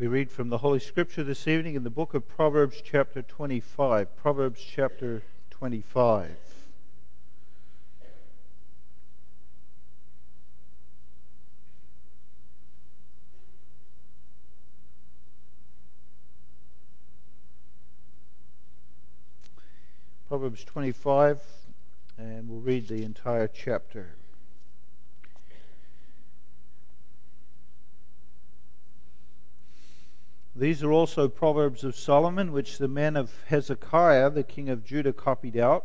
We read from the Holy Scripture this evening in the book of Proverbs chapter 25. Proverbs chapter 25. Proverbs 25, and we'll read the entire chapter. These are also Proverbs of Solomon, which the men of Hezekiah, the king of Judah, copied out.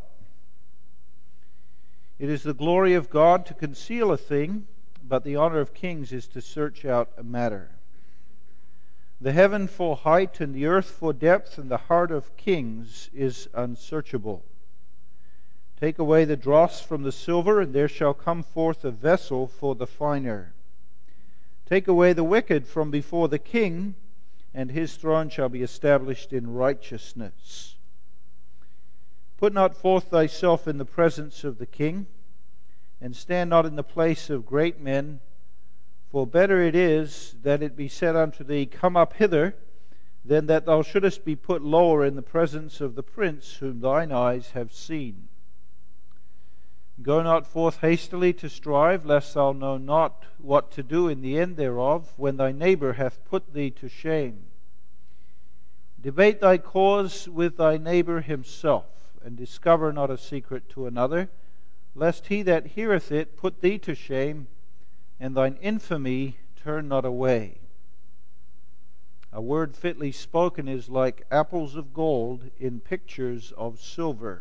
It is the glory of God to conceal a thing, but the honor of kings is to search out a matter. The heaven for height and the earth for depth, and the heart of kings is unsearchable. Take away the dross from the silver, and there shall come forth a vessel for the finer. Take away the wicked from before the king, and his throne shall be established in righteousness. Put not forth thyself in the presence of the king, and stand not in the place of great men, for better it is that it be said unto thee, Come up hither, than that thou shouldest be put lower in the presence of the prince whom thine eyes have seen. Go not forth hastily to strive, lest thou know not what to do in the end thereof, when thy neighbor hath put thee to shame. Debate thy cause with thy neighbor himself, and discover not a secret to another, lest he that heareth it put thee to shame, and thine infamy turn not away. A word fitly spoken is like apples of gold in pictures of silver.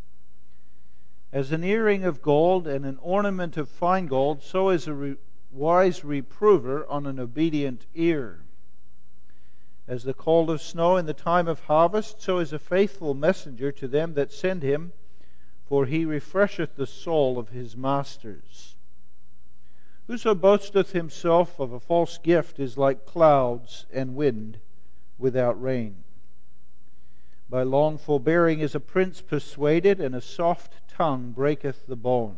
As an earring of gold and an ornament of fine gold, so is a wise reprover on an obedient ear. As the cold of snow in the time of harvest, so is a faithful messenger to them that send him, for he refresheth the soul of his masters. Whoso boasteth himself of a false gift is like clouds and wind without rain. By long forbearing is a prince persuaded, and a soft tongue breaketh the bone.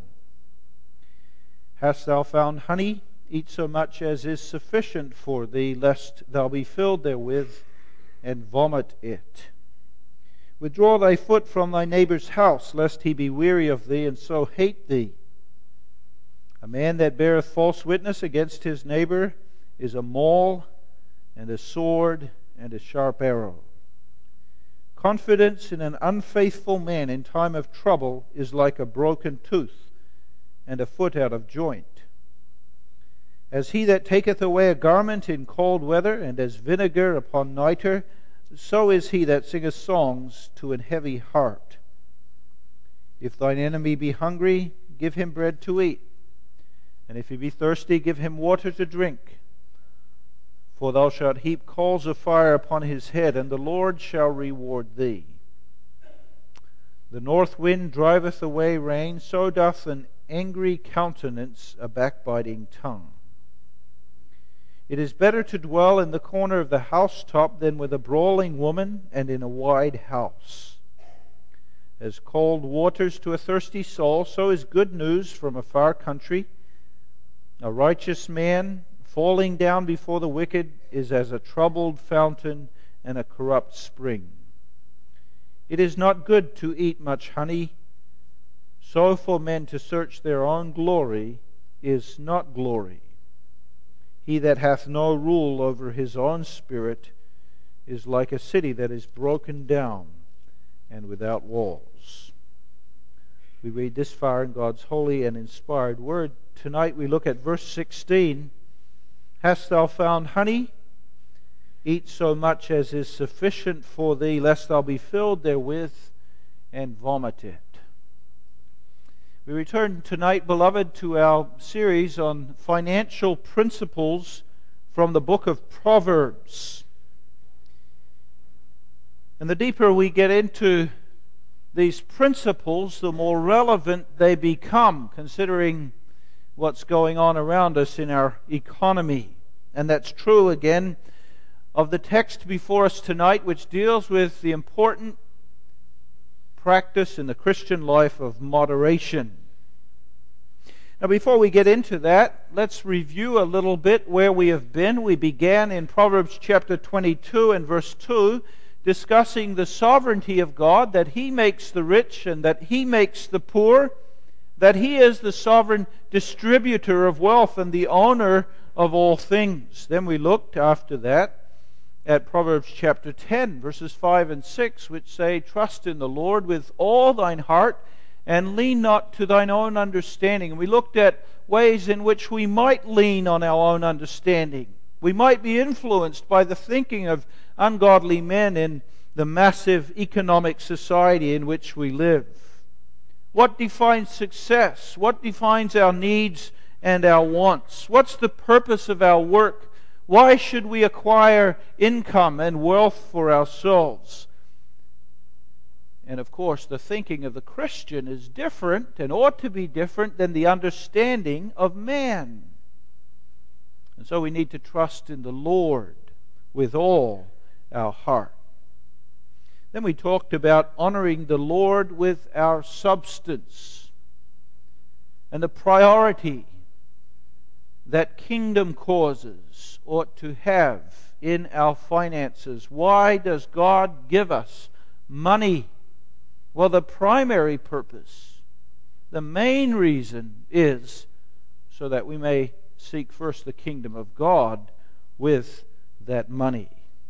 Hast thou found honey? Eat so much as is sufficient for thee, lest thou be filled therewith, and vomit it. Withdraw thy foot from thy neighbor's house, lest he be weary of thee, and so hate thee. A man that beareth false witness against his neighbor is a maul, and a sword, and a sharp arrow. Confidence in an unfaithful man in time of trouble is like a broken tooth, and a foot out of joint. As he that taketh away a garment in cold weather, and as vinegar upon nitre, so is he that singeth songs to an heavy heart. If thine enemy be hungry, give him bread to eat, and if he be thirsty, give him water to drink. For thou shalt heap coals of fire upon his head, and the Lord shall reward thee. The north wind driveth away rain, so doth an angry countenance a backbiting tongue. It is better to dwell in the corner of the housetop than with a brawling woman and in a wide house. As cold waters to a thirsty soul, so is good news from a far country. A righteous man falling down before the wicked is as a troubled fountain and a corrupt spring. It is not good to eat much honey, so for men to search their own glory is not glory. He that hath no rule over his own spirit is like a city that is broken down and without walls. We read this far in God's holy and inspired word. Tonight we look at verse 16. Hast thou found honey? Eat so much as is sufficient for thee, lest thou be filled therewith, and vomit it. We return tonight, beloved, to our series on financial principles from the book of Proverbs. And the deeper we get into these principles, the more relevant they become, considering what's going on around us in our economy. And that's true, again, of the text before us tonight, which deals with the important practice in the Christian life of moderation. Now, before we get into that, let's review a little bit where we have been. We began in Proverbs chapter 22 and verse 2, discussing the sovereignty of God, that He makes the rich and that He makes the poor, that He is the sovereign distributor of wealth and the owner of all things. Then we looked after that at Proverbs chapter 10, verses 5 and 6, which say, "Trust in the Lord with all thine heart, and lean not to thine own understanding." And we looked at ways in which we might lean on our own understanding. We might be influenced by the thinking of ungodly men in the massive economic society in which we live. What defines success? What defines our needs and our wants? What's the purpose of our work? Why should we acquire income and wealth for ourselves? And of course, the thinking of the Christian is different and ought to be different than the understanding of man. And so we need to trust in the Lord with all our heart. Then we talked about honoring the Lord with our substance and the priority that kingdom causes ought to have in our finances. Why does God give us money? Well, the primary purpose, the main reason is so that we may seek first the kingdom of God with that money.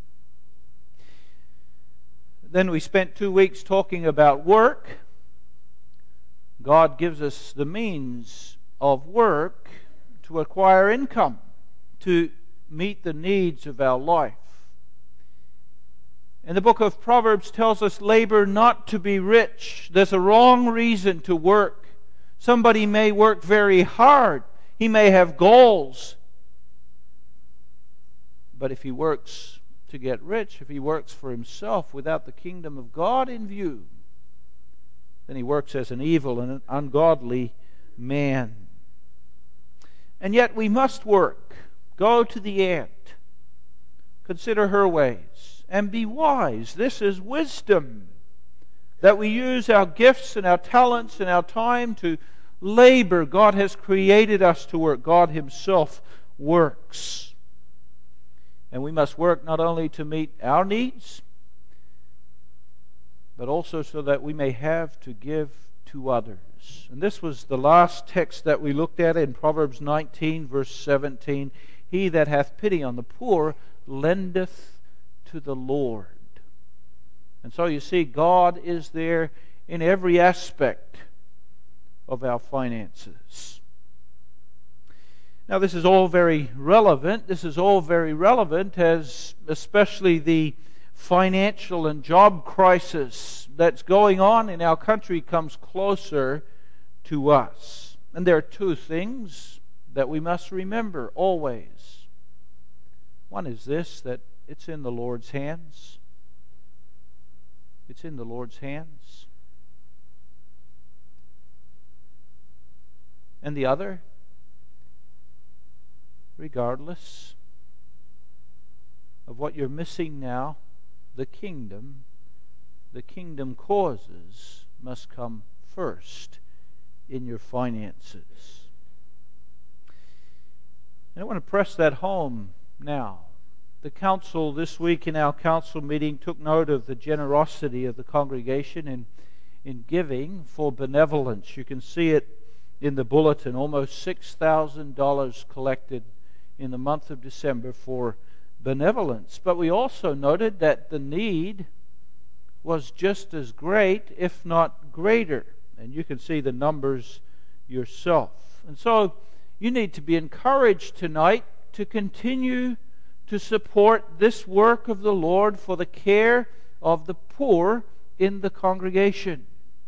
Then we spent 2 weeks talking about work. God gives us the means of work to acquire income, to meet the needs of our life. And the book of Proverbs tells us, labor not to be rich. There's a wrong reason to work. Somebody may work very hard. He may have goals. But if he works to get rich, if he works for himself without the kingdom of God in view, then he works as an evil and an ungodly man. And yet we must work. Go to the ant. Consider her ways. And be wise. This is wisdom. That we use our gifts and our talents and our time to labor. God has created us to work. God Himself works. And we must work not only to meet our needs, but also so that we may have to give to others. And this was the last text that we looked at in Proverbs 19, verse 17. He that hath pity on the poor lendeth to the Lord. And so you see, God is there in every aspect of our finances. Now, this is all very relevant. This is all very relevant as especially the financial and job crisis that's going on in our country comes closer to us. And there are two things that we must remember always. One is this, that it's in the Lord's hands. It's in the Lord's hands. And the other, regardless of what you're missing now, the kingdom causes must come first in your finances. And I want to press that home now. The council this week in our council meeting took note of the generosity of the congregation in giving for benevolence. You can see it in the bulletin, almost $6,000 collected in the month of December for benevolence. But we also noted that the need was just as great, if not greater. And you can see the numbers yourself. And so you need to be encouraged tonight to continue to support this work of the Lord for the care of the poor in the congregation.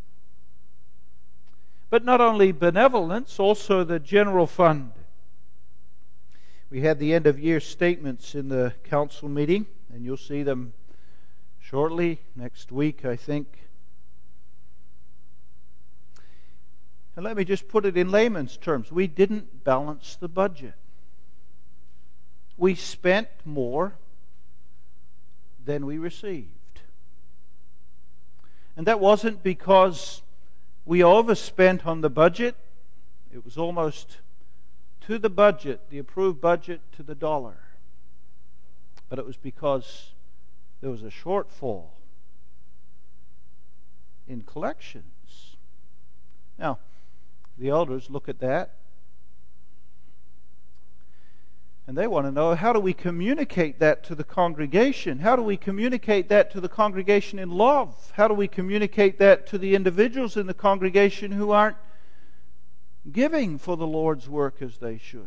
But not only benevolence, also the general fund. We had the end of year statements in the council meeting, and you'll see them shortly, next week, I think. And let me just put it in layman's terms. We didn't balance the budget. We spent more than we received. And that wasn't because we overspent on the budget. It was almost to the budget, the approved budget to the dollar. But it was because there was a shortfall in collections. Now, the elders look at that and they want to know, how do we communicate that to the congregation? How do we communicate that to the congregation in love? How do we communicate that to the individuals in the congregation who aren't giving for the Lord's work as they should?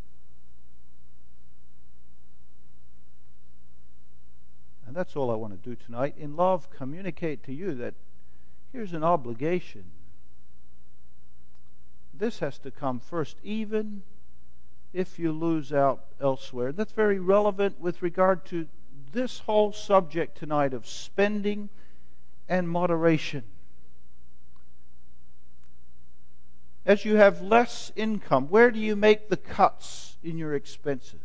And that's all I want to do tonight. In love, communicate to you that here's an obligation. This has to come first, even if you lose out elsewhere. That's very relevant with regard to this whole subject tonight of spending and moderation. As you have less income, where do you make the cuts in your expenses?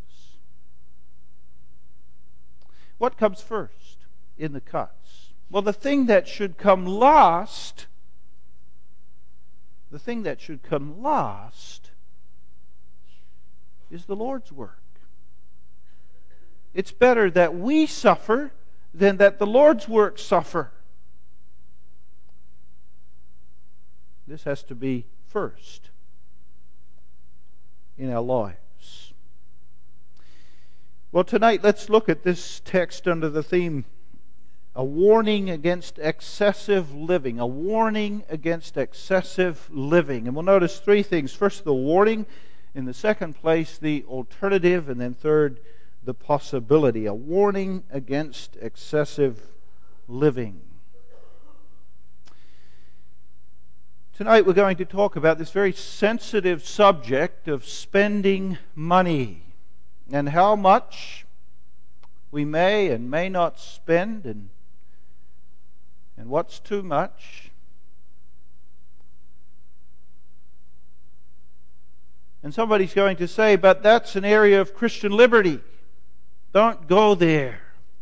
What comes first in the cuts? Well, the thing that should come last is the Lord's work. It's better that we suffer than that the Lord's work suffer. This has to be first in our lives. Well, tonight let's look at this text under the theme, a warning against excessive living. A warning against excessive living. And we'll notice three things. First, the warning. In the second place, the alternative. And then third, the possibility. A warning against excessive living. Tonight we're going to talk about this very sensitive subject of spending money and how much we may and may not spend, and what's too much. And somebody's going to say, but that's an area of Christian liberty. Don't go there.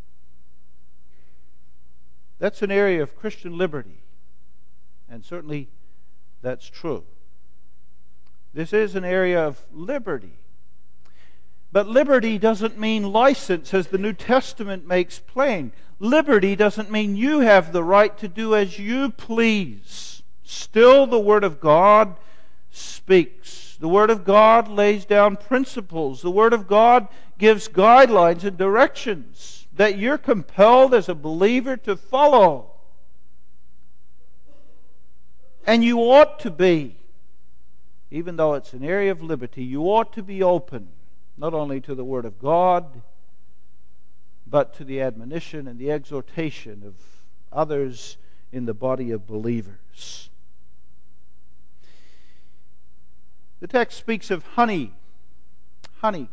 That's an area of Christian liberty. And certainly that's true. This is an area of liberty. But liberty doesn't mean license, as the New Testament makes plain. Liberty doesn't mean you have the right to do as you please. Still, the Word of God speaks. The Word of God lays down principles. The Word of God gives guidelines and directions that you're compelled as a believer to follow. And you ought to be, even though it's an area of liberty, you ought to be open, not only to the Word of God, but to the admonition and the exhortation of others in the body of believers. The text speaks of honey. Honey.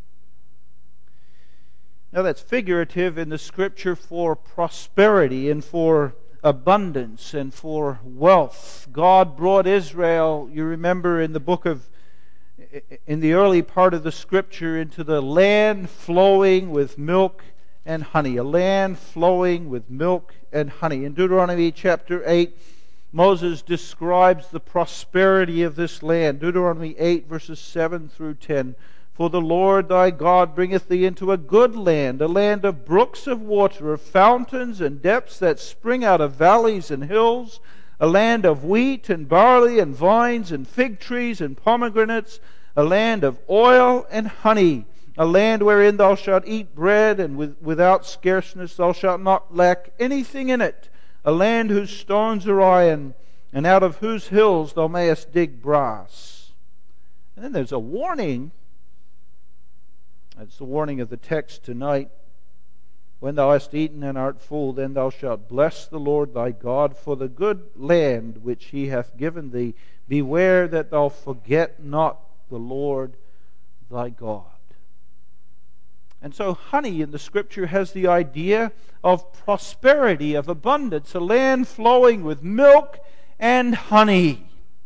Now that's figurative in the Scripture for prosperity and for abundance and for wealth. God brought Israel, you remember in the early part of the Scripture, into the land flowing with milk and honey. A land flowing with milk and honey. In Deuteronomy chapter 8, Moses describes the prosperity of this land. Deuteronomy 8 verses 7 through 10. For the Lord thy God bringeth thee into a good land, a land of brooks of water, of fountains and depths that spring out of valleys and hills, a land of wheat and barley and vines and fig trees and pomegranates, a land of oil and honey, a land wherein thou shalt eat bread, and without scarceness thou shalt not lack anything in it, a land whose stones are iron, and out of whose hills thou mayest dig brass. And then there's a warning. That's the warning of the text tonight. When thou hast eaten and art full, then thou shalt bless the Lord thy God for the good land which he hath given thee. Beware that thou forget not the Lord thy God. And so honey in the Scripture has the idea of prosperity, of abundance, a land flowing with milk and honey.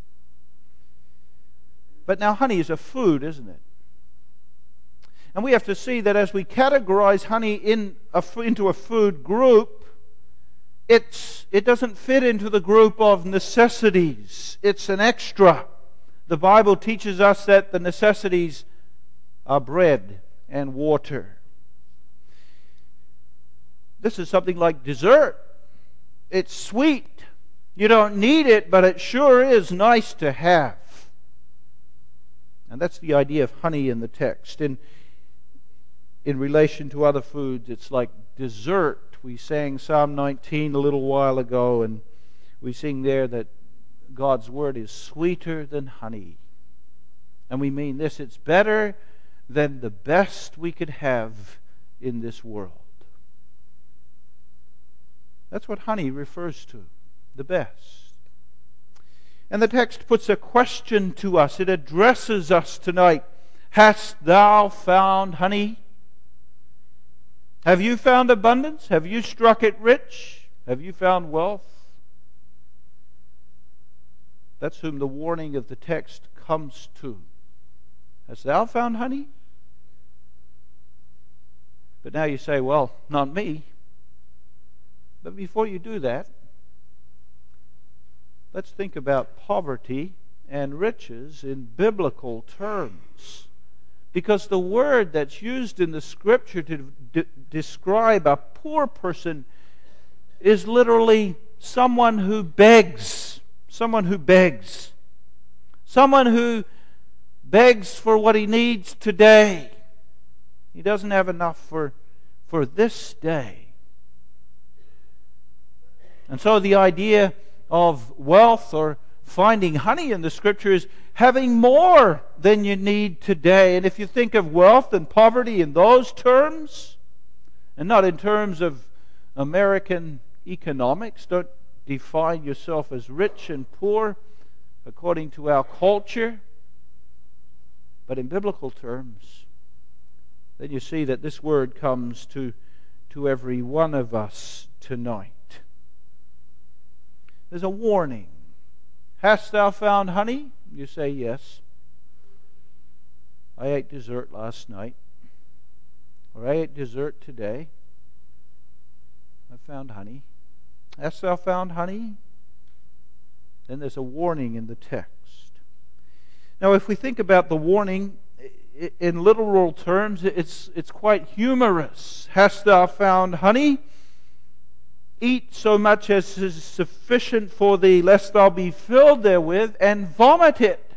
But now honey is a food, isn't it? And we have to see that as we categorize honey into a food group, it doesn't fit into the group of necessities. It's an extra The Bible teaches us that the necessities are bread and water. This is something like dessert. It's sweet. You don't need it, but it sure is nice to have. And that's the idea of honey in the text. In relation to other foods, it's like dessert. We sang Psalm 19 a little while ago, and we sing there that God's Word is sweeter than honey. And we mean this, it's better than the best we could have in this world. That's what honey refers to, the best. And the text puts a question to us. It addresses us tonight. Hast thou found honey? Have you found abundance? Have you struck it rich? Have you found wealth? That's whom the warning of the text comes to. Hast thou found honey? But now you say, well, not me. But before you do that, let's think about poverty and riches in biblical terms. Because the word that's used in the Scripture to describe a poor person is literally someone who begs. Someone who begs. Someone who begs for what he needs today. He doesn't have enough for this day. And so the idea of wealth or finding honey in the Scripture is having more than you need today. And if you think of wealth and poverty in those terms, and not in terms of American economics, don't define yourself as rich and poor according to our culture, but in biblical terms, then you see that this word comes to every one of us tonight. There's a warning. Hast thou found honey? You say yes. I ate dessert last night. Or I ate dessert today. I found honey. Hast thou found honey? Then there's a warning in the text. Now, if we think about the warning in literal terms, it's quite humorous. Hast thou found honey? Eat so much as is sufficient for thee, lest thou be filled therewith, and vomit it.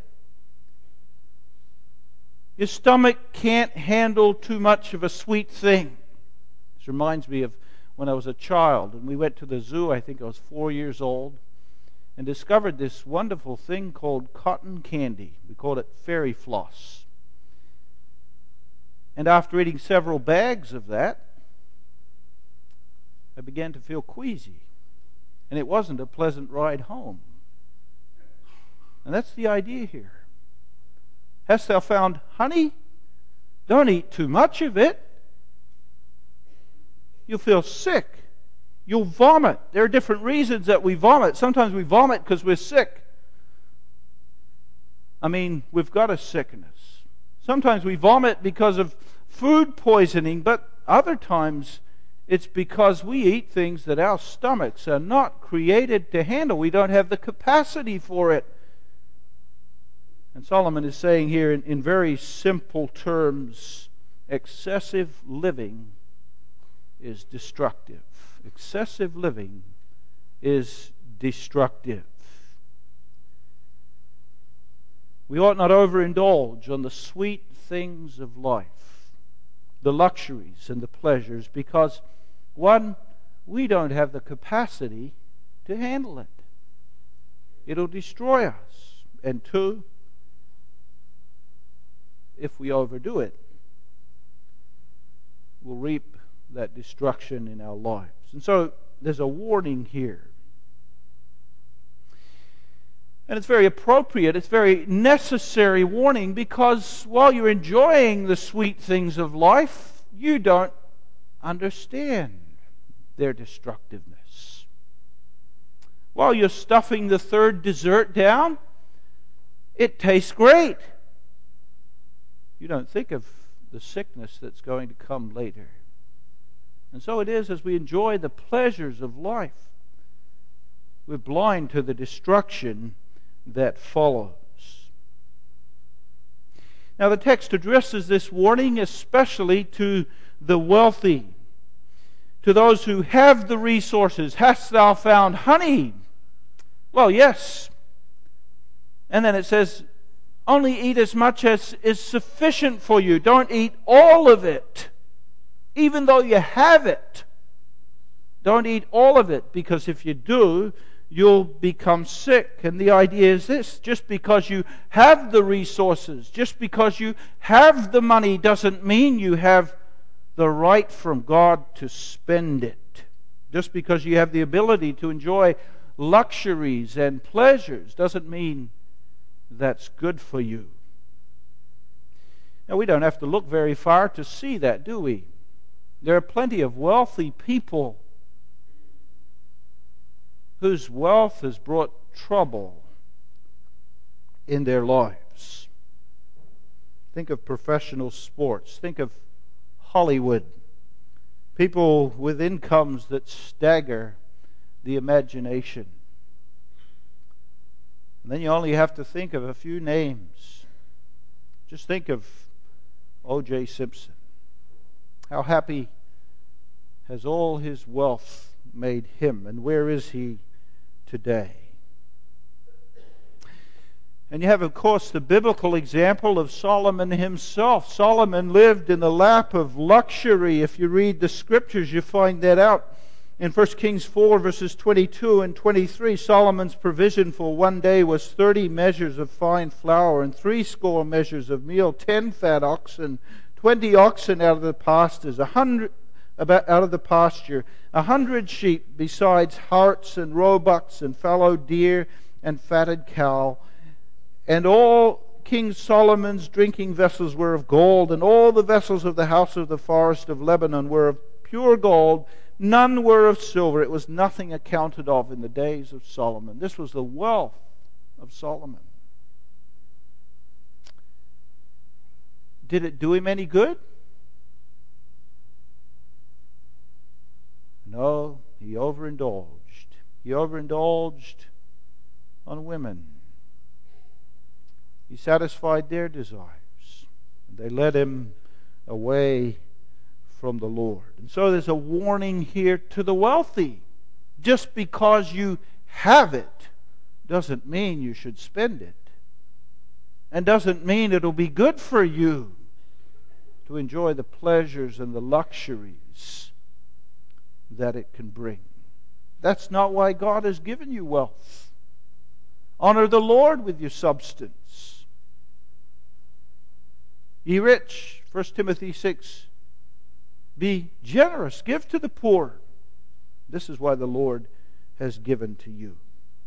Your stomach can't handle too much of a sweet thing. This reminds me of when I was a child, and we went to the zoo. I think I was 4 years old, and discovered this wonderful thing called cotton candy. We called it fairy floss. And after eating several bags of that, I began to feel queasy. And it wasn't a pleasant ride home. And that's the idea here. Hast thou found honey? Don't eat too much of it. You'll feel sick. You'll vomit. There are different reasons that we vomit. Sometimes we vomit because we're sick. I mean, we've got a sickness. Sometimes we vomit because of food poisoning, but other times it's because we eat things that our stomachs are not created to handle. We don't have the capacity for it. And Solomon is saying here in very simple terms, excessive living is destructive. Excessive living is destructive. We ought not overindulge on the sweet things of life, the luxuries and the pleasures, because one, we don't have the capacity to handle it. It'll destroy us. And two, if we overdo it, we'll reap that destruction in our lives. And so there's a warning here. And it's very appropriate, it's very necessary warning, because while you're enjoying the sweet things of life, you don't understand their destructiveness. While you're stuffing the third dessert down, it tastes great. You don't think of the sickness that's going to come later. And so it is as we enjoy the pleasures of life, we're blind to the destruction that follows. Now the text addresses this warning especially to the wealthy, to those who have the resources. Hast thou found honey? Well, yes. And then it says, only eat as much as is sufficient for you. Don't eat all of it, even though you have it. Don't eat all of it, because if you do, you'll become sick. And the idea is this: just because you have the resources, just because you have the money, doesn't mean you have the right from God to spend it. Just because you have the ability to enjoy luxuries and pleasures doesn't mean that's good for you. Now, we don't have to look very far to see that, do we? There are plenty of wealthy people whose wealth has brought trouble in their lives. Think of professional sports. Think of Hollywood. People with incomes that stagger the imagination. And then you only have to think of a few names. Just think of O.J. Simpson. How happy has all his wealth made him, and where is he today? And you have, of course, the biblical example of Solomon himself. Solomon lived in the lap of luxury. If you read the scriptures, you find that out. In 1 Kings 4, verses 22 and 23, Solomon's provision for one day was 30 measures of fine flour and 80 measures of meal, 10 fat oxen, 20 oxen out of the pastures, 100 sheep, besides harts and roebucks and fallow deer and fatted cow. And all King Solomon's drinking vessels were of gold, and all the vessels of the house of the forest of Lebanon were of pure gold. None were of silver. It was nothing accounted of in the days of Solomon. This was the wealth of Solomon. Did it do him any good? No, he overindulged. He overindulged on women. He satisfied their desires. They led him away from the Lord. And so there's a warning here to the wealthy. Just because you have it doesn't mean you should spend it. And doesn't mean it'll be good for you to enjoy the pleasures and the luxuries that it can bring. That's not why God has given you wealth. Honor the Lord with your substance. Ye rich, 1 Timothy 6, be generous, give to the poor. This is why the Lord has given to you.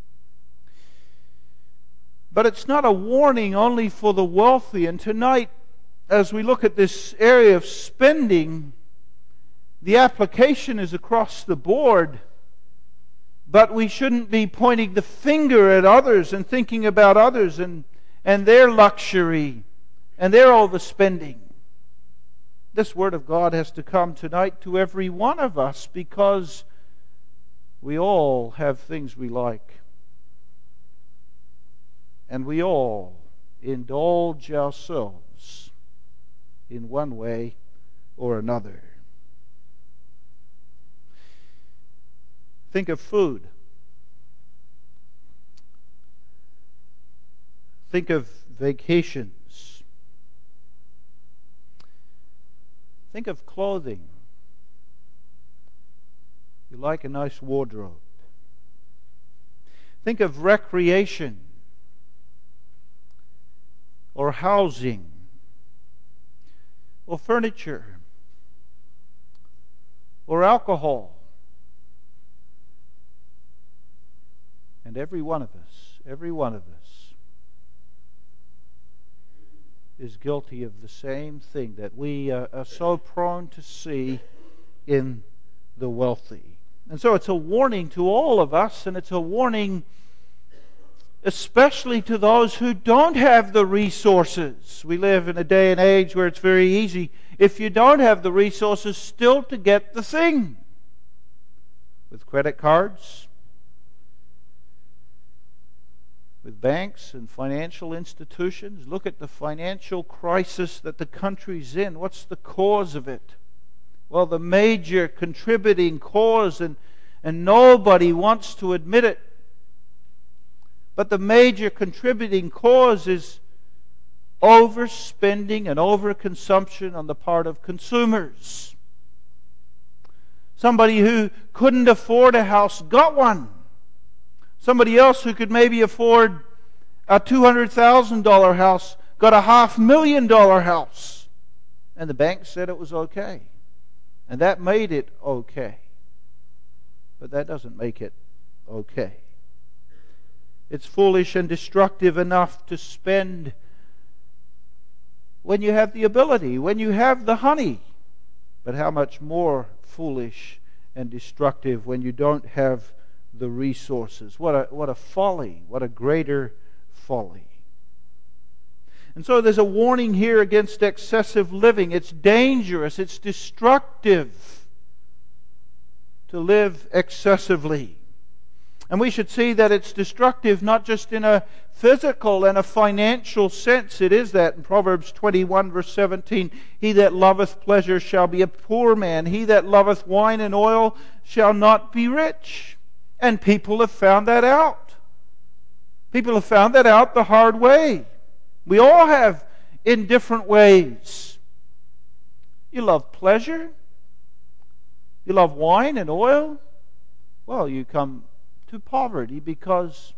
But it's not a warning only for the wealthy. And tonight, as we look at this area of spending, the application is across the board. But we shouldn't be pointing the finger at others and thinking about others and their luxury and their overspending. This Word of God has to come tonight to every one of us, because we all have things we like. And we all indulge ourselves in one way or another. Think of food. Think of vacations. Think of clothing. You like a nice wardrobe. Think of recreation or housing or furniture or alcohol. And every one of us is guilty of the same thing that we are so prone to see in the wealthy. And so it's a warning to all of us, and it's a warning especially to those who don't have the resources. We live in a day and age where it's very easy, if you don't have the resources, still to get the thing. With credit cards, with banks and financial institutions. Look at the financial crisis that the country's in. What's the cause of it? Well, the major contributing cause, and nobody wants to admit it, but the major contributing cause is overspending and overconsumption on the part of consumers. Somebody who couldn't afford a house got one. Somebody else who could maybe afford a $200,000 house got a $500,000 house. And the bank said it was okay. And that made it okay. But that doesn't make it okay. It's foolish and destructive enough to spend when you have the ability, when you have the honey. But how much more foolish and destructive when you don't have the resources. What a folly, what a greater folly. And so there's a warning here against excessive living. It's dangerous, it's destructive to live excessively. And we should see that it's destructive not just in a physical and a financial sense. It is that in Proverbs 21 verse 17, he that loveth pleasure shall be a poor man. He that loveth wine and oil shall not be rich. And people have found that out. People have found that out the hard way. We all have in different ways. You love pleasure? You love wine and oil? Well, you come to poverty because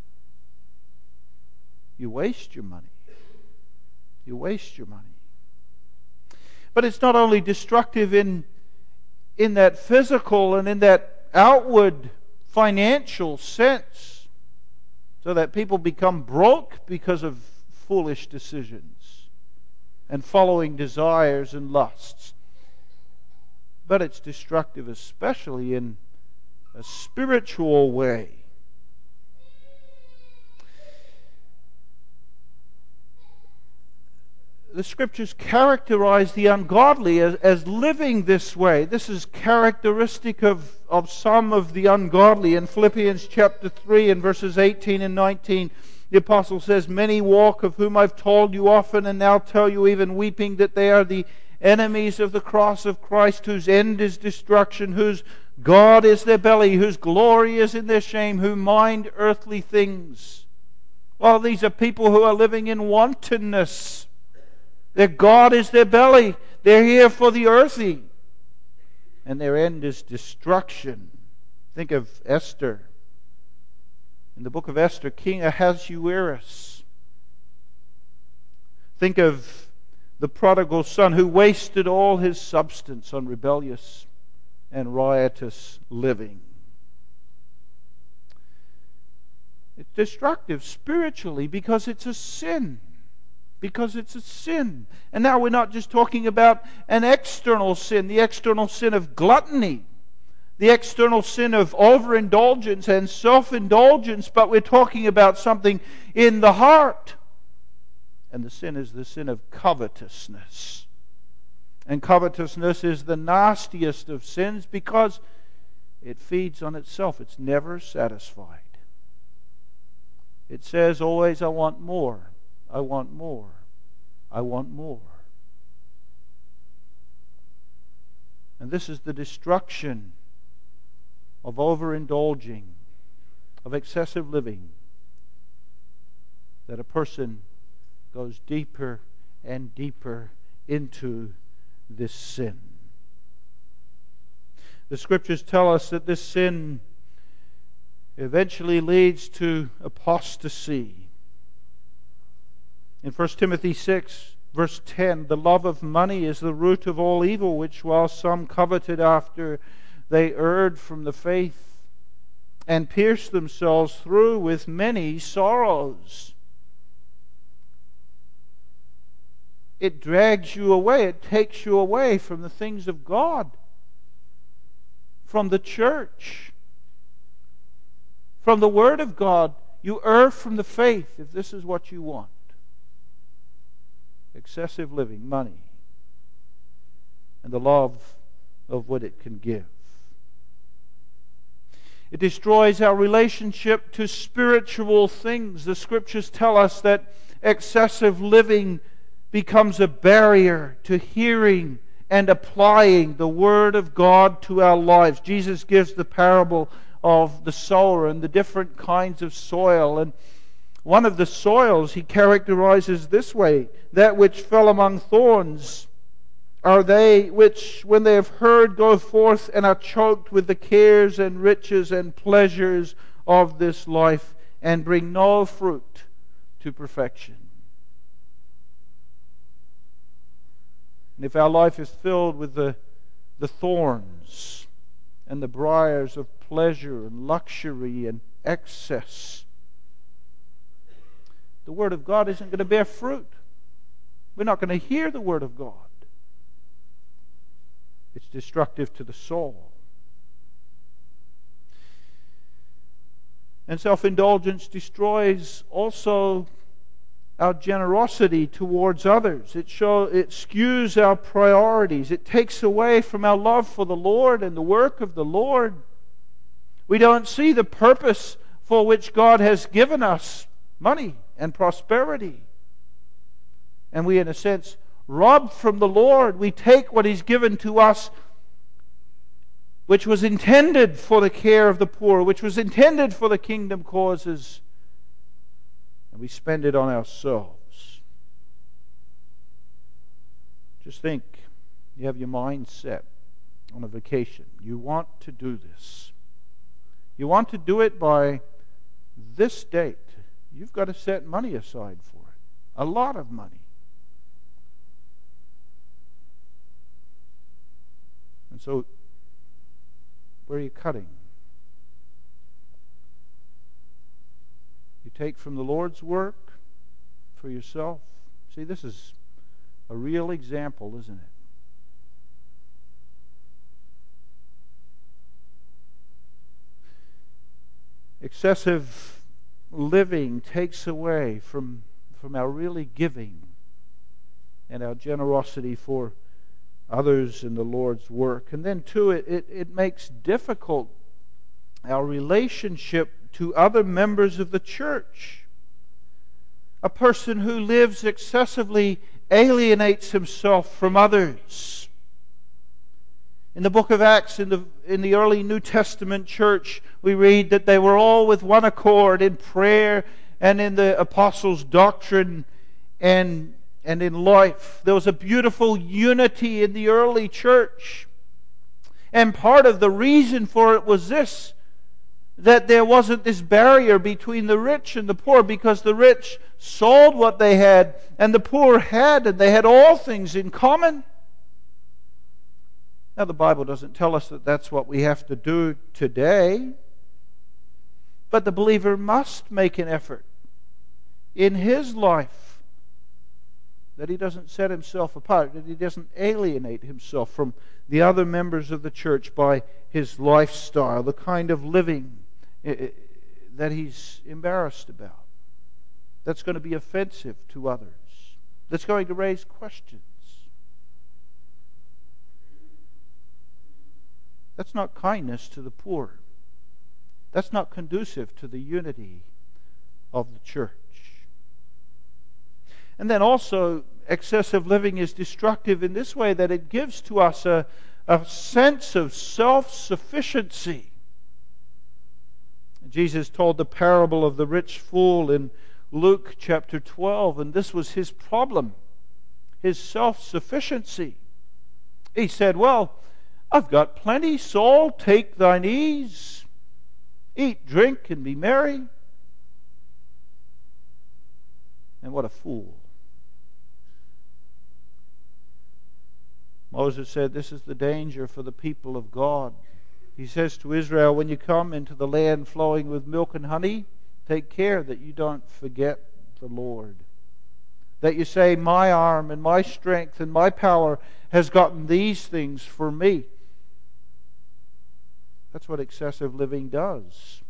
you waste your money. You waste your money. But it's not only destructive in that physical and in that outward financial sense, so that people become broke because of foolish decisions and following desires and lusts. But it's destructive especially in a spiritual way. The Scriptures characterize the ungodly as living this way. This is characteristic of some of the ungodly. In Philippians chapter 3 and verses 18 and 19, the apostle says, "Many walk, of whom I've told you often, and now tell you even weeping, that they are the enemies of the cross of Christ, whose end is destruction, whose God is their belly, whose glory is in their shame, who mind earthly things." Well, these are people who are living in wantonness. Their God is their belly. They're here for the earthy. And their end is destruction. Think of Esther. In the book of Esther, King Ahasuerus. Think of the prodigal son who wasted all his substance on rebellious and riotous living. It's destructive spiritually because it's a sin. Because it's a sin. And now we're not just talking about an external sin, the external sin of gluttony, the external sin of overindulgence and self-indulgence, but we're talking about something in the heart. And the sin is the sin of covetousness. And covetousness is the nastiest of sins because it feeds on itself. It's never satisfied. It says always, "I want more. I want more. I want more." And this is the destruction of overindulging, of excessive living, that a person goes deeper and deeper into this sin. The Scriptures tell us that this sin eventually leads to apostasy. In 1 Timothy 6, verse 10, "The love of money is the root of all evil, which while some coveted after, they erred from the faith, and pierced themselves through with many sorrows." It drags you away. It takes you away from the things of God, from the church, from the Word of God. You err from the faith if this is what you want. Excessive living, money, and the love of what it can give. It destroys our relationship to spiritual things. The Scriptures tell us that excessive living becomes a barrier to hearing and applying the Word of God to our lives. Jesus gives the parable of the sower and the different kinds of soil. And one of the soils he characterizes this way: that which fell among thorns are they which, when they have heard, go forth and are choked with the cares and riches and pleasures of this life, and bring no fruit to perfection. And if our life is filled with the thorns and the briars of pleasure and luxury and excess, the Word of God isn't going to bear fruit. We're not going to hear the Word of God. It's destructive to the soul. And self-indulgence destroys also our generosity towards others. It skews our priorities. It takes away from our love for the Lord and the work of the Lord. We don't see the purpose for which God has given us money and prosperity. And we, in a sense, rob from the Lord. We take what He's given to us, which was intended for the care of the poor, which was intended for the kingdom causes, and we spend it on ourselves. Just think, you have your mind set on a vacation. You want to do this. You want to do it by this date. You've got to set money aside for it. A lot of money. And so, where are you cutting? You take from the Lord's work for yourself. See, this is a real example, isn't it? Excessive living takes away from our really giving and our generosity for others in the Lord's work. And then, too, it makes difficult our relationship to other members of the church. A person who lives excessively alienates himself from others. In the book of Acts, in the early New Testament church, we read that they were all with one accord in prayer and in the apostles' doctrine and in life. There was a beautiful unity in the early church. And part of the reason for it was this, that there wasn't this barrier between the rich and the poor, because the rich sold what they had and the poor had, and they had all things in common. Now, the Bible doesn't tell us that that's what we have to do today, but the believer must make an effort in his life that he doesn't set himself apart, that he doesn't alienate himself from the other members of the church by his lifestyle, the kind of living that he's embarrassed about, that's going to be offensive to others, that's going to raise questions. That's not kindness to the poor. That's not conducive to the unity of the church. And then also, excessive living is destructive in this way, that it gives to us a sense of self-sufficiency. Jesus told the parable of the rich fool in Luke chapter 12, and this was his problem, his self-sufficiency. He said, well, I've got plenty, Saul, take thine ease, eat, drink, and be merry. And what a fool. Moses said, this is the danger for the people of God. He says to Israel, when you come into the land flowing with milk and honey, take care that you don't forget the Lord. That you say, my arm and my strength and my power has gotten these things for me. That's what excessive living does.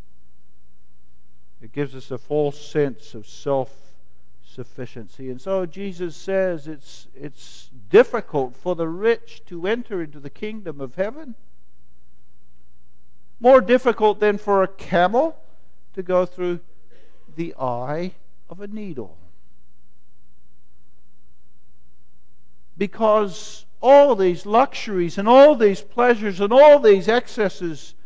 It gives us a false sense of self-sufficiency. And so Jesus says it's difficult for the rich to enter into the kingdom of heaven. More difficult than for a camel to go through the eye of a needle. Because all these luxuries and all these pleasures and all these excesses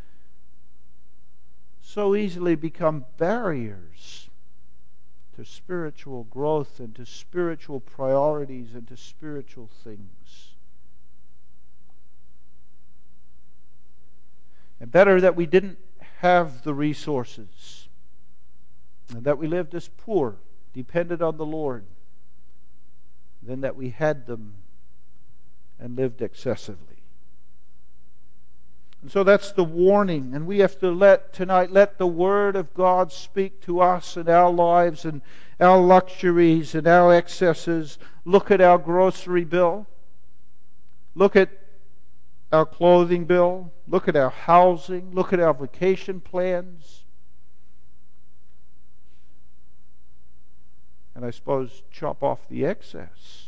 so easily become barriers to spiritual growth and to spiritual priorities and to spiritual things. And better that we didn't have the resources, and that we lived as poor, dependent on the Lord, than that we had them and lived excessively. And so that's the warning, and we have to let the Word of God speak to us and our lives and our luxuries and our excesses. Look at our grocery bill. Look at our clothing bill. Look at our housing. Look at our vacation plans. And I suppose chop off the excess.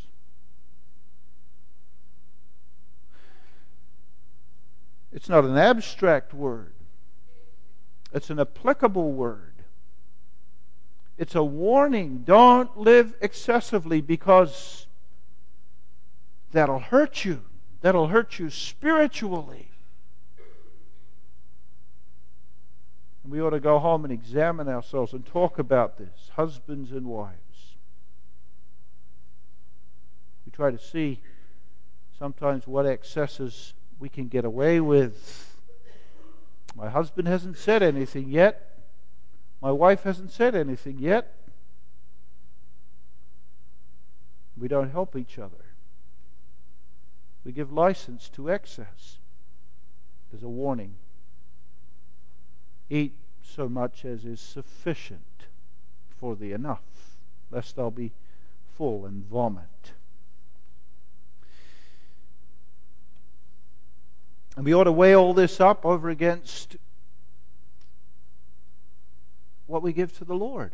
It's not an abstract word. It's an applicable word. It's a warning. Don't live excessively, because that'll hurt you. That'll hurt you spiritually. And we ought to go home and examine ourselves and talk about this, husbands and wives. We try to see sometimes what excesses we can get away with. My husband hasn't said anything yet. My wife hasn't said anything yet. We don't help each other. We give license to excess. There's a warning. Eat so much as is sufficient for thee enough, lest thou be full and vomit. And we ought to weigh all this up over against what we give to the Lord.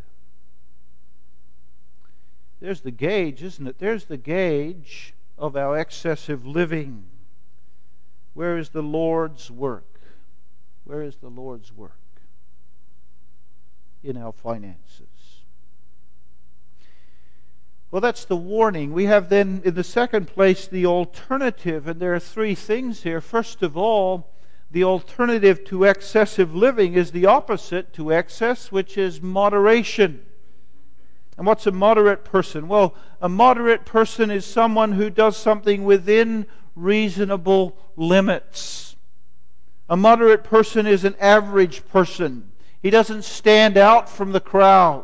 There's the gauge, isn't it? There's the gauge of our excessive living. Where is the Lord's work? Where is the Lord's work in our finances? Well, that's the warning. We have then, in the second place, the alternative. And there are three things here. First of all, the alternative to excessive living is the opposite to excess, which is moderation. And what's a moderate person? Well, a moderate person is someone who does something within reasonable limits. A moderate person is an average person. He doesn't stand out from the crowd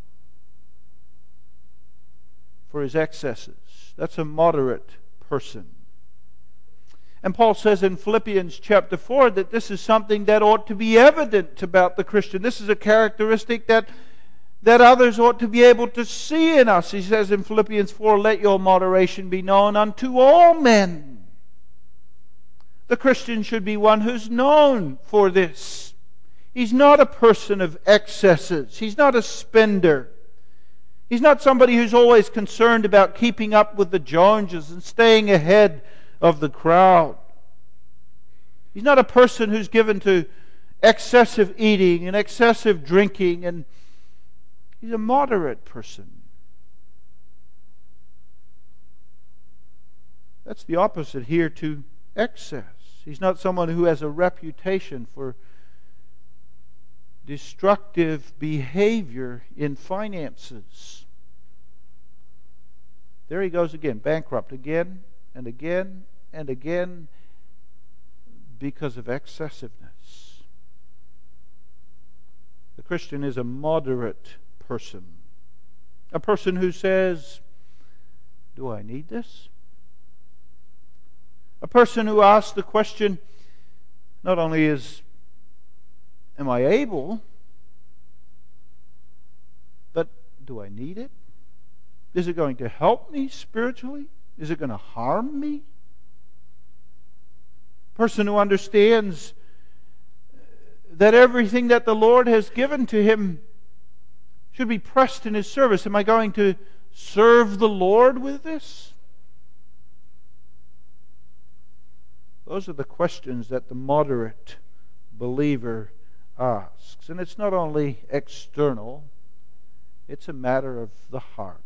for his excesses. That's a moderate person. And Paul says in Philippians chapter 4 that this is something that ought to be evident about the Christian. This is a characteristic that others ought to be able to see in us. He says in Philippians 4, let your moderation be known unto all men. The Christian should be one who's known for this. He's not a person of excesses. He's not a spender. He's not somebody who's always concerned about keeping up with the Joneses and staying ahead of the crowd. He's not a person who's given to excessive eating and excessive drinking, and he's a moderate person. That's the opposite here to excess. He's not someone who has a reputation for destructive behavior in finances. There he goes again, bankrupt again and again and again because of excessiveness. The Christian is a moderate person. A person who says, do I need this? A person who asks the question, not only am I able, but do I need it? Is it going to help me spiritually? Is it going to harm me? A person who understands that everything that the Lord has given to him should be pressed in His service. Am I going to serve the Lord with this? Those are the questions that the moderate believer asks. And it's not only external, it's a matter of the heart.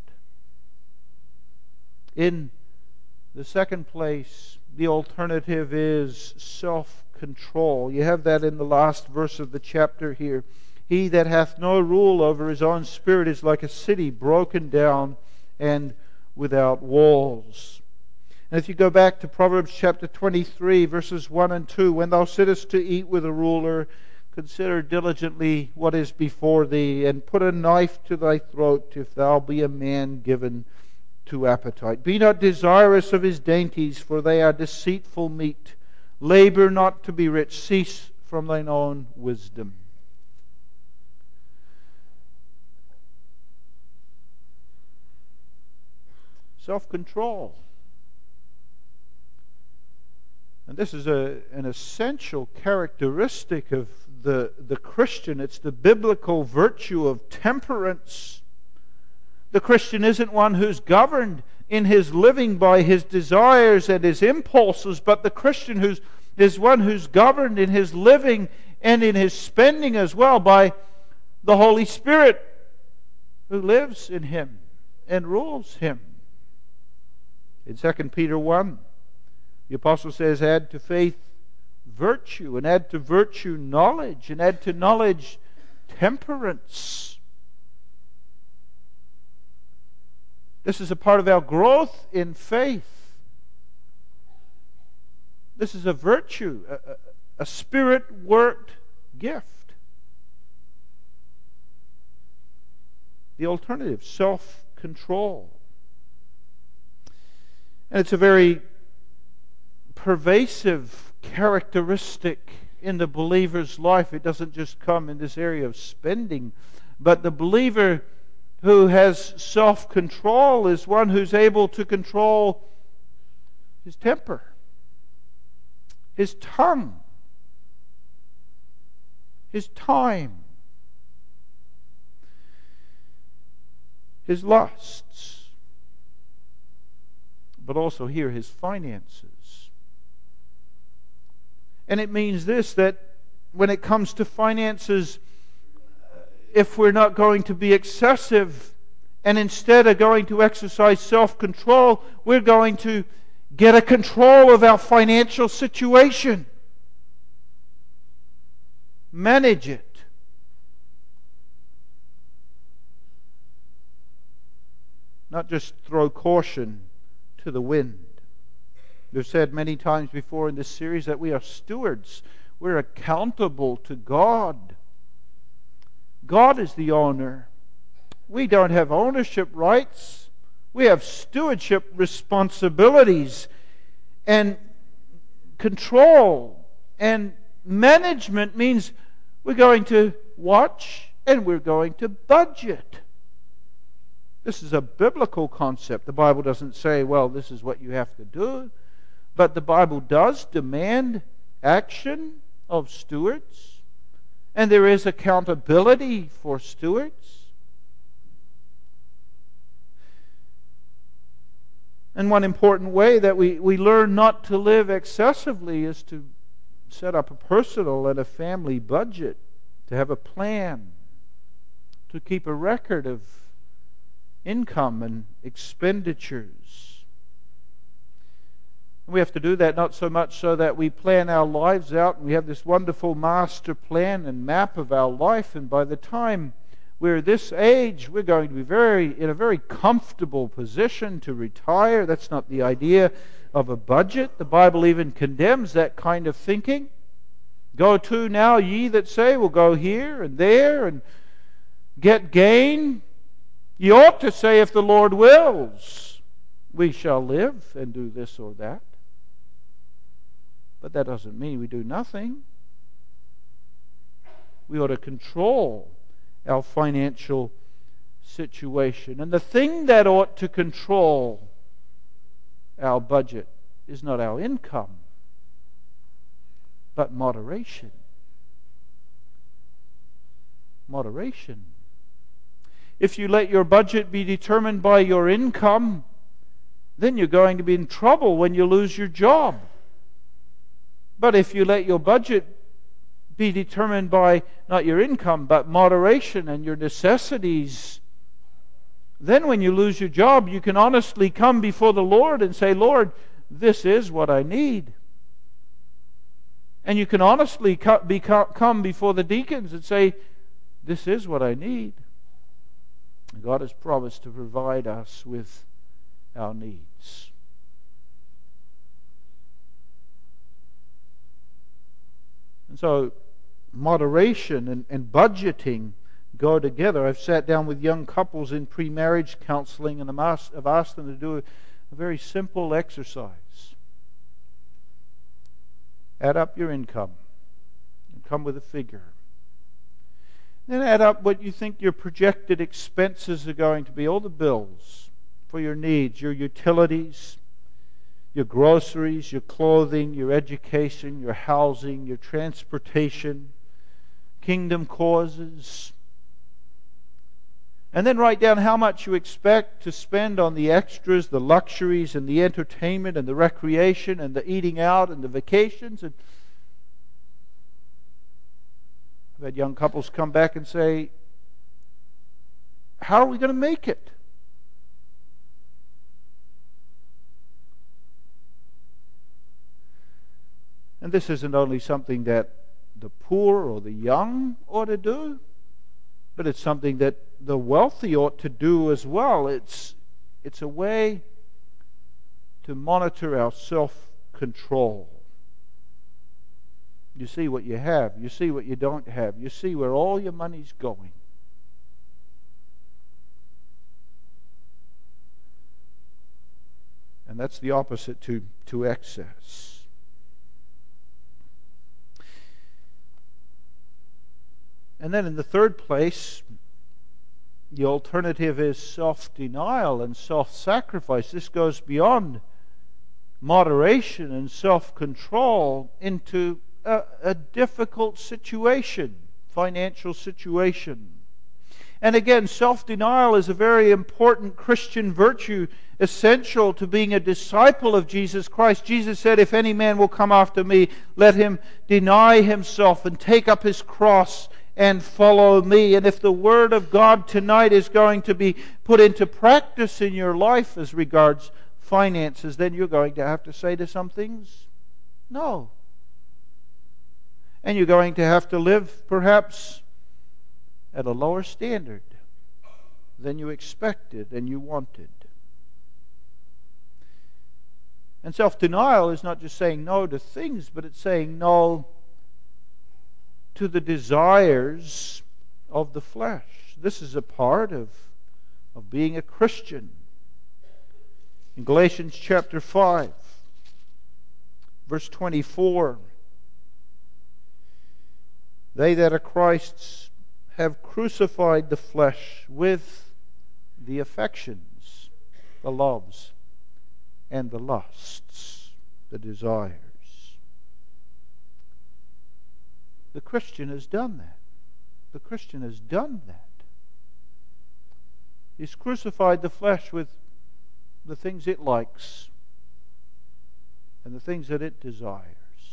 In the second place, the alternative is self-control. You have that in the last verse of the chapter here. He that hath no rule over his own spirit is like a city broken down and without walls. And if you go back to Proverbs chapter 23, verses 1 and 2, when thou sittest to eat with a ruler, consider diligently what is before thee, and put a knife to thy throat, if thou be a man given to appetite. Be not desirous of his dainties, for they are deceitful meat. Labor not to be rich. Cease from thine own wisdom. Self-control. And this is an essential characteristic of the Christian. It's the biblical virtue of temperance. The Christian isn't one who's governed in his living by his desires and his impulses, but the Christian is one who's governed in his living and in his spending as well by the Holy Spirit who lives in him and rules him. In 2 Peter 1, the apostle says, add to faith virtue, and add to virtue knowledge, and add to knowledge temperance. This is a part of our growth in faith. This is a virtue, a Spirit-worked gift. The alternative, self-control. And it's a very pervasive characteristic in the believer's life. It doesn't just come in this area of spending, but the believer who has self-control is one who's able to control his temper, his tongue, his time, his lusts, but also here his finances. And it means this, that when it comes to finances, if we're not going to be excessive and instead are going to exercise self-control, we're going to get a control of our financial situation. Manage it. Not just throw caution to the wind. We've said many times before in this series that we are stewards. We're accountable to God. God is the owner. We don't have ownership rights. We have stewardship responsibilities, and control and management means we're going to watch and we're going to budget. This is a biblical concept. The Bible doesn't say, well, this is what you have to do, but the Bible does demand action of stewards. And there is accountability for stewards. And one important way that we learn not to live excessively is to set up a personal and a family budget, to have a plan, to keep a record of income and expenditures. We have to do that not so much so that we plan our lives out and we have this wonderful master plan and map of our life, and by the time we're this age, we're going to be in a very comfortable position to retire. That's not the idea of a budget. The Bible even condemns that kind of thinking. Go to now, ye that say, we'll go here and there and get gain. Ye ought to say, if the Lord wills, we shall live and do this or that. But that doesn't mean we do nothing. We ought to control our financial situation. And the thing that ought to control our budget is not our income, but moderation. Moderation. If you let your budget be determined by your income, then you're going to be in trouble when you lose your job. But if you let your budget be determined by not your income, but moderation and your necessities. Then when you lose your job, you can honestly come before the Lord and say, Lord, this is what I need. And you can honestly come before the deacons and say, this is what I need. God has promised to provide us with our needs. And so moderation and budgeting go together. I've sat down with young couples in pre-marriage counseling, and I've asked them to do a very simple exercise. Add up your income and come with a figure. Then add up what you think your projected expenses are going to be, all the bills for your needs, your utilities, your groceries, your clothing, your education, your housing, your transportation, kingdom causes. And then write down how much you expect to spend on the extras, the luxuries, and the entertainment, and the recreation, and the eating out, and the vacations. And I've had young couples come back and say, how are we going to make it? And this isn't only something that the poor or the young ought to do, but it's something that the wealthy ought to do as well. It's a way to monitor our self-control. You see what you have. You see what you don't have. You see where all your money's going. And that's the opposite to excess. And then in the third place, the alternative is self-denial and self-sacrifice. This goes beyond moderation and self-control into a difficult situation, financial situation. And again, self-denial is a very important Christian virtue, essential to being a disciple of Jesus Christ. Jesus said, if any man will come after me, let him deny himself and take up his cross and follow me. And if the Word of God tonight is going to be put into practice in your life as regards finances, then you're going to have to say to some things, no. And you're going to have to live perhaps at a lower standard than you expected and you wanted. And self-denial is not just saying no to things, but it's saying no to the desires of the flesh. This is a part of being a Christian. In Galatians chapter 5, verse 24, they that are Christ's have crucified the flesh with the affections, the loves, and the lusts, the desires. The Christian has done that. The Christian has done that. He's crucified the flesh with the things it likes and the things that it desires.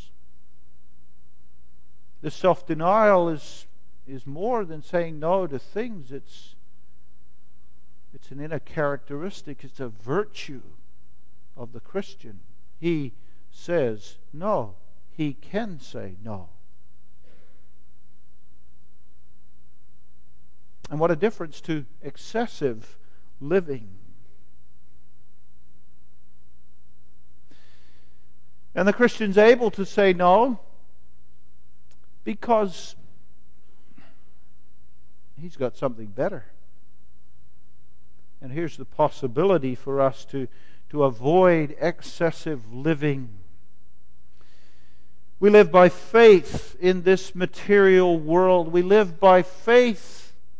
This self-denial is more than saying no to things. It's an inner characteristic. It's a virtue of the Christian. He says no. He can say no. And what a difference to excessive living. And the Christian's able to say no because he's got something better. And here's the possibility for us to avoid excessive living. We live by faith in this material world. We live by faith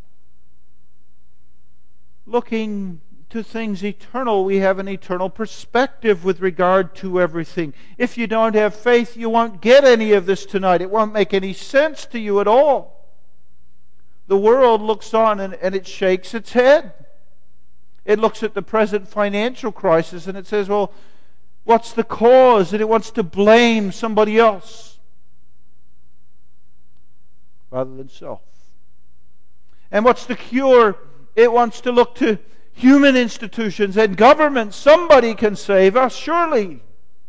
looking to things eternal. We have an eternal perspective with regard to everything. If you don't have faith, you won't get any of this tonight. It won't make any sense to you at all. The world looks on and it shakes its head. It looks at the present financial crisis and it says, well, what's the cause? And it wants to blame somebody else. rather than self. And what's the cure? It wants to look to human institutions and governments. Somebody can save us, surely.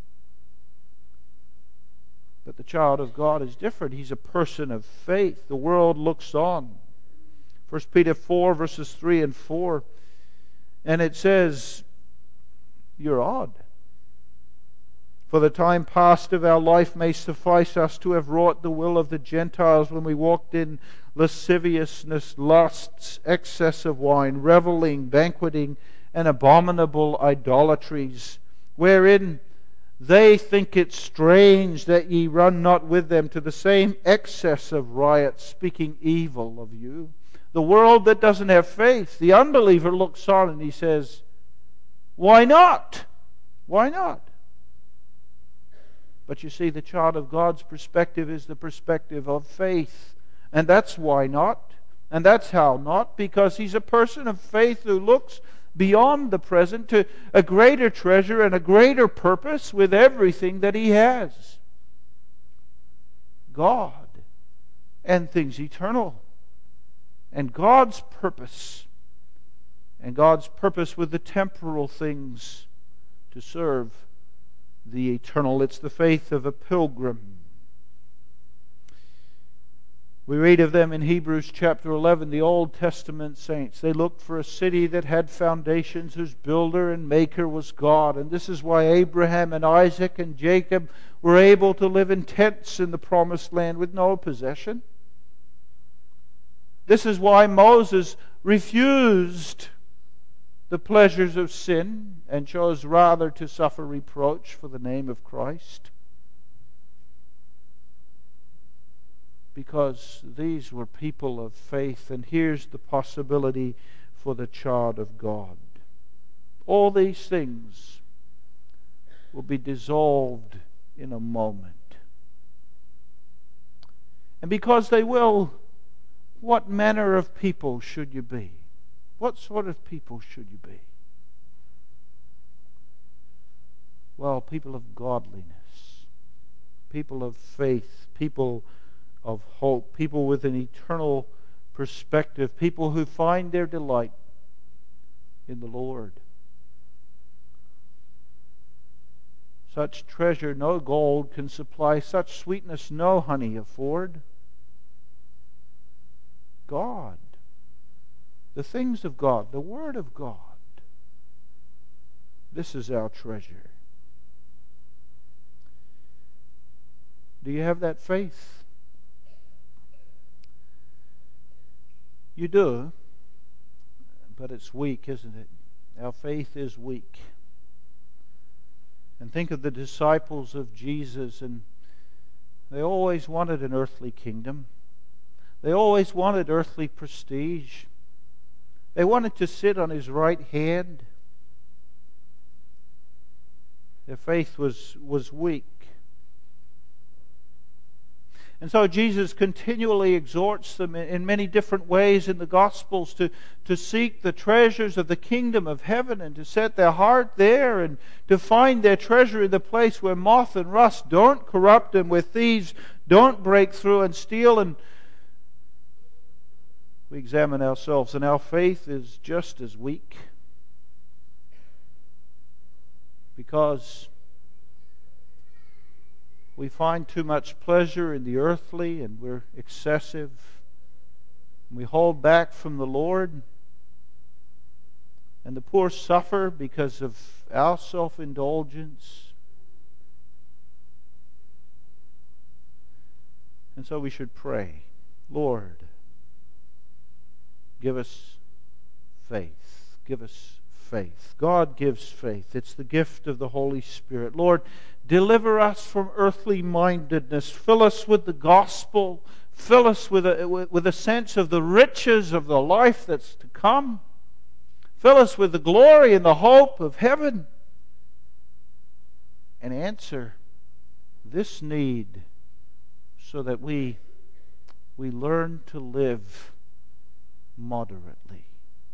But the child of God is different. He's a person of faith. The world looks on. 1 Peter 4, verses 3 and 4. And it says, you're odd. For the time past of our life may suffice us to have wrought the will of the Gentiles when we walked in lasciviousness, lusts, excess of wine, reveling, banqueting, and abominable idolatries, wherein they think it strange that ye run not with them to the same excess of riot, speaking evil of you. The world that doesn't have faith, the unbeliever looks on and he says, why not? Why not? But you see, the child of God's perspective is the perspective of faith. And that's why not. And that's how not. Because he's a person of faith who looks beyond the present to a greater treasure and a greater purpose with everything that he has. God and things eternal. And God's purpose. And God's purpose with the temporal things to serve the eternal. It's the faith of a pilgrim. We read of them in Hebrews chapter 11, the Old Testament saints. They looked for a city that had foundations, whose builder and maker was God. And this is why Abraham and Isaac and Jacob were able to live in tents in the promised land with no possession. This is why Moses refused the pleasures of sin and chose rather to suffer reproach for the name of Christ. Because these were people of faith, and here's the possibility for the child of God. All these things will be dissolved in a moment. And because they will, what manner of people should you be? What sort of people should you be? Well, people of godliness, people of faith, people of hope, people with an eternal perspective, people who find their delight in the Lord. Such treasure no gold can supply, such sweetness no honey afford. God, the things of God, the Word of God, this is our treasure. Do you have that faith? You do, but it's weak, isn't it? Our faith is weak. And think of the disciples of Jesus, and they always wanted an earthly kingdom. They always wanted earthly prestige. They wanted to sit on his right hand. Their faith was weak. And so Jesus continually exhorts them in many different ways in the Gospels to seek the treasures of the kingdom of heaven and to set their heart there and to find their treasure in the place where moth and rust don't corrupt them, where thieves don't break through and steal. And we examine ourselves, and our faith is just as weak because we find too much pleasure in the earthly, and we're excessive. We hold back from the Lord. And the poor suffer because of our self-indulgence. And so we should pray, Lord, give us faith. Give us faith. God gives faith. It's the gift of the Holy Spirit. Lord, deliver us from earthly mindedness. Fill us with the gospel. Fill us with a sense of the riches of the life that's to come. Fill us with the glory and the hope of heaven. And answer this need so that we learn to live moderately.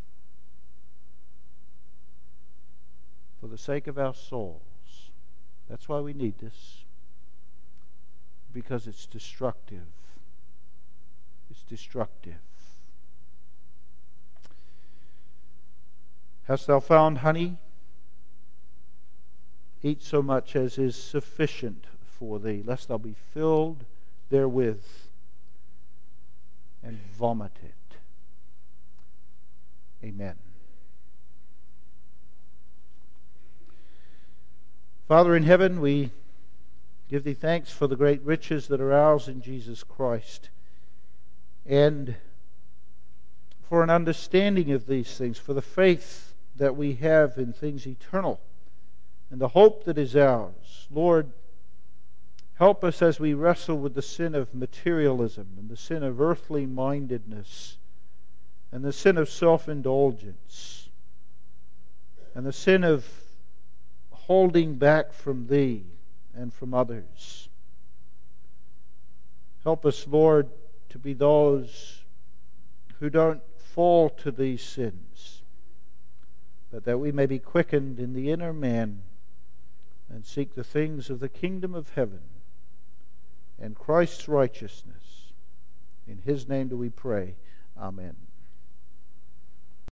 For the sake of our souls. That's why we need this. Because it's destructive. destructive. Hast thou found honey? Eat so much as is sufficient for thee, lest thou be filled therewith and vomit it. Amen. Father in heaven, we give thee thanks for the great riches that are ours in Jesus Christ, and for an understanding of these things, for the faith that we have in things eternal, and the hope that is ours. Lord, help us as we wrestle with the sin of materialism and the sin of earthly mindedness and the sin of self-indulgence and the sin of holding back from Thee and from others. Help us, Lord, to be those who don't fall to these sins, but that we may be quickened in the inner man and seek the things of the kingdom of heaven and Christ's righteousness. In His name do we pray. Amen.